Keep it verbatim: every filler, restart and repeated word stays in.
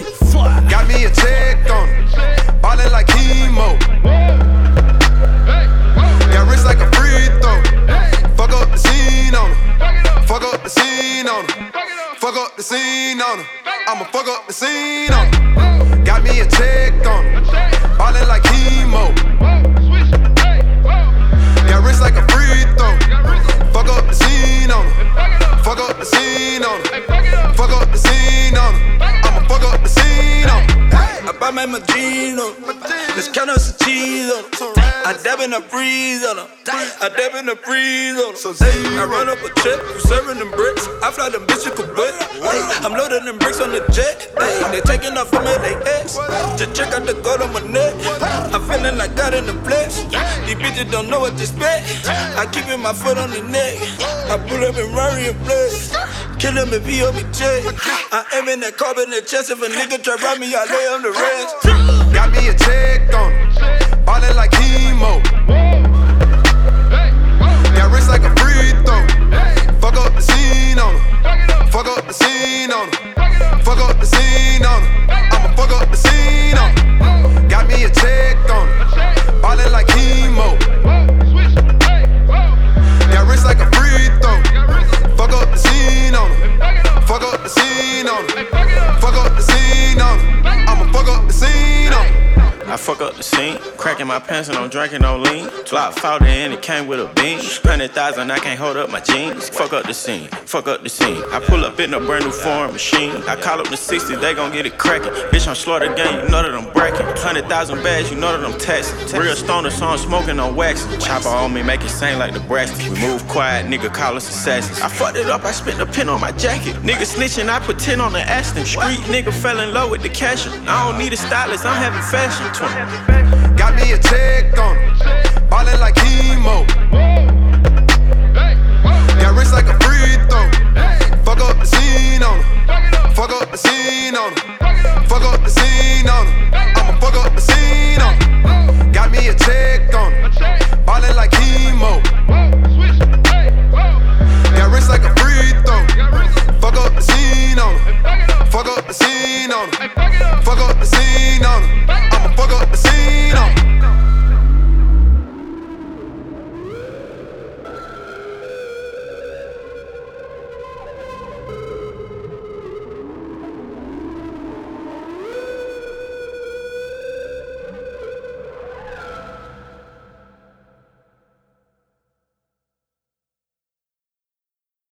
pussy. Fuck. Got me a check on it, ballin' like chemo. Got wrist like a free throw. Fuck up the scene on it. Fuck up the scene on it. Fuck up the scene on it. I'ma fuck up the scene on it. Got me a check on it, ballin' like chemo. Got wrist like a free throw. Fuck up the scene on it. Fuck up the scene on it. Fuck up the scene on it. I'ma fuck up the scene on it. I buy my Magino, let's count up some cheese on them. I dab in the freeze on them, I dab in the freeze on them. I run up a check, you serving them bricks. I fly them bitches Quebec. I'm loading them bricks on the jet. They taking off from L A X. Just check out the gold on my neck. I'm feeling like God in the flesh. These bitches don't know what to expect. I keep my foot on the neck. I pull up and Rari and flex. Kill him if he owe me check. I aim in that carbon in the chest. If a nigga try rob me, I lay on the rest. Got me a check on it, ballin' like chemo. Got wrist like a free throw. Fuck up the scene on it. Fuck up the scene on it. Fuck up the scene on it. I'ma fuck up the scene on it. Got me a check on it, ballin' like chemo. Got wrist like a free throw. Fuck up the scene on it. Fuck up the scene on it. Fuck up the scene on it. I'ma fuck up the scene on it. I fuck up the scene, cracking my pants and I'm drinking no lean. Block fought and it came with a beam. Hundred thousand, I can't hold up my jeans. Fuck up the scene, fuck up the scene. I pull up in a brand new foreign machine. I call up the sixty, they gon' get it cracking. Bitch, I'm slaughter gang, you know that I'm bracking. Hundred thousand bags, you know that I'm taxing. Real stoner, so I'm smoking on waxing. Chopper on me, make it sing like the Braxton. We move quiet, nigga, call us assassins. I fucked it up, I spent a pin on my jacket. Nigga snitching, I put ten on the Aston. Street nigga fell in love with the cashier. I don't need a stylist, I'm having fashion. Got me a check on it, ballin' like chemo. Got wrist like a free throw. Fuck up the scene on it. Fuck up the scene on it. Fuck up the scene on it. I'ma fuck up the scene on it. Got me a check on it, ballin' like chemo. Got wrist like a free throw. Fuck up the scene on it. Fuck up the scene on it. Fuck up the scene on it. I'ma fuck up the scene on it.